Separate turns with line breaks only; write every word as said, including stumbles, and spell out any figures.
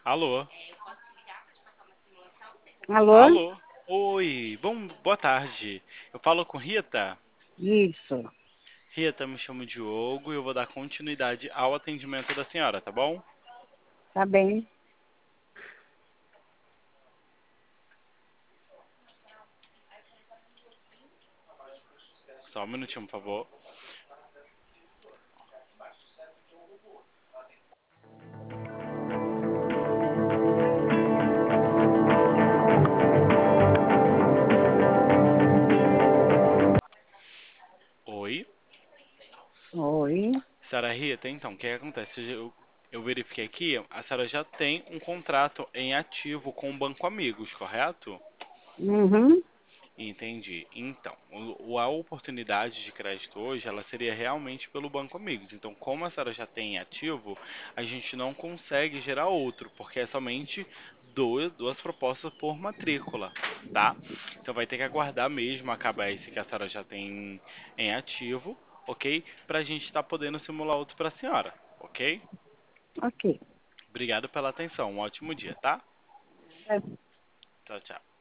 Alô?
Alô?
Alô? Oi, bom, boa tarde. Eu falo com Rita?
Isso,
Rita, me chamo Diogo e eu vou dar continuidade ao atendimento da senhora, tá bom?
tá bem.
Só um minutinho, por favor. Oi,
Oi.
senhora Rita, então, o que acontece? Eu, eu verifiquei aqui, a senhora já tem um contrato em ativo com o Banco Amigos, correto?
Uhum.
Entendi. Então, o- a oportunidade de crédito hoje, ela seria realmente pelo Banco Amigos. Então, como a senhora já tem em ativo, a gente não consegue gerar outro, porque é somente duas, duas propostas por matrícula, tá? Então, vai ter que aguardar mesmo acabar esse que a senhora já tem em ativo, ok? Para a gente estar podendo simular outro para a senhora, ok?
Ok.
Obrigado pela atenção. Um ótimo dia, tá?
É,
Tchau, tchau.